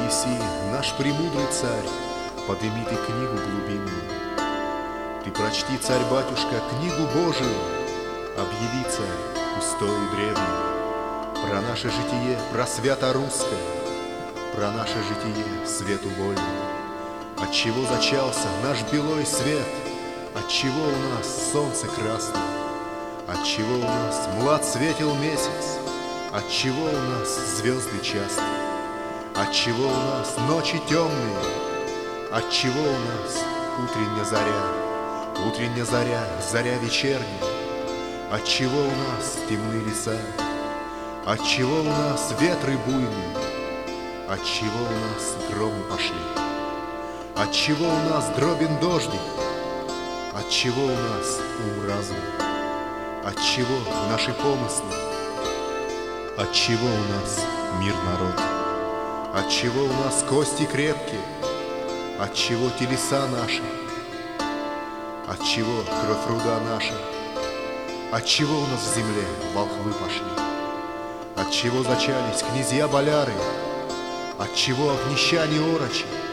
еси, наш премудрый царь, подыми ты книгу глубинную. Ты прочти, царь-батюшка, книгу Божию, объяви, царь, пустою древнюю, про наше житие, про свято-русское, про наше житие свету вольному. Отчего зачался наш белой свет, отчего у нас солнце красное, отчего у нас млад светил месяц, отчего у нас звезды часто, отчего у нас ночи темные, отчего у нас утренняя заря, заря вечерняя, отчего у нас темны леса, отчего у нас ветры буйные, отчего у нас громы пошли, отчего у нас дробен дождик, отчего у нас ум разум, отчего наши помыслы, отчего у нас мир народ, отчего у нас кости крепкие, отчего телеса наши, отчего кровь руда наша, отчего у нас в земле волхвы пошли, отчего зачались князья-боляры, отчего огнищане орочи,